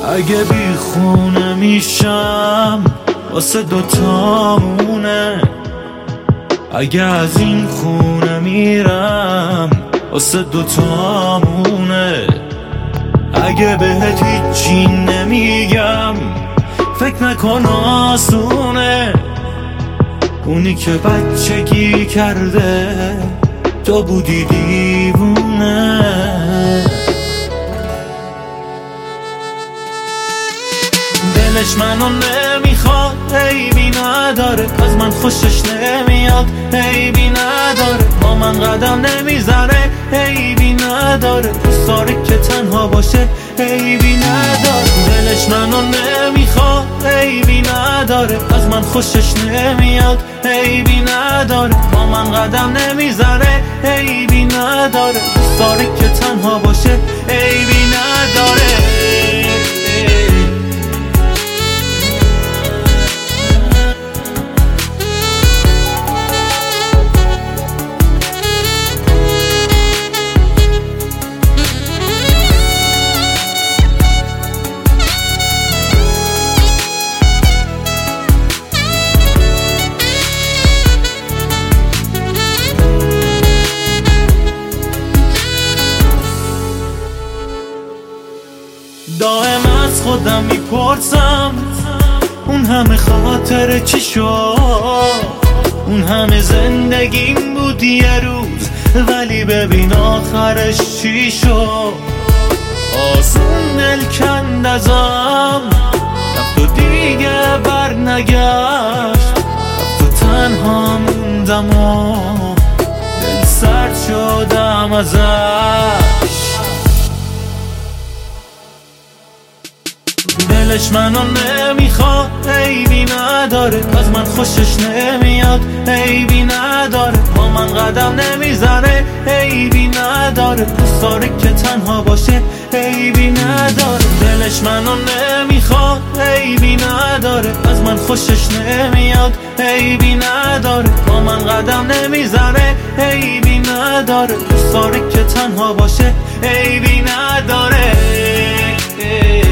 اگه بی خونه میشم واسه دوتامونه، اگه از این خونه میرم واسه دوتامونه، اگه بهت هیچی نمیگم فکر نکن آسونه، اونی که بچگی کرده تو بودی دیوونه. دلش منو نمیخواد، عیبی نداره، از من خوشش نمیاد، عیبی نداره، با من قدم نمیزنه، عیبی نداره، دوست داره که تنها باشه، عیبی نداره. دلش منو نمیخواد، عیبی نداره، از من خوشش نمیاد، عیبی نداره، با من قدم نمیزنه، عیبی نداره، دوست داره که تنها باشه، عیبی نداره. دائم از خودم میپرسم اون همه خاطر چی شد، اون همه زندگیم بود یه روز، ولی ببین آخرش چی شد. آسون دل کند ازم، رفت و دیگه بر نگشت، رفت و تنها موندم و دل سرد شدم ازش. دلش منو نمیخواد، عیبی نداره، از من خوشش نمیاد، عیبی نداره، با من قدم نمیزنه، عیبی نداره، دوست داره که تنها باشه، عیبی نداره. دلش منو نمیخواد، عیبی نداره، از من خوشش نمیاد، عیبی نداره، با من قدم نمیزنه، عیبی نداره، دوست داره که تنها باشه، عیبی نداره.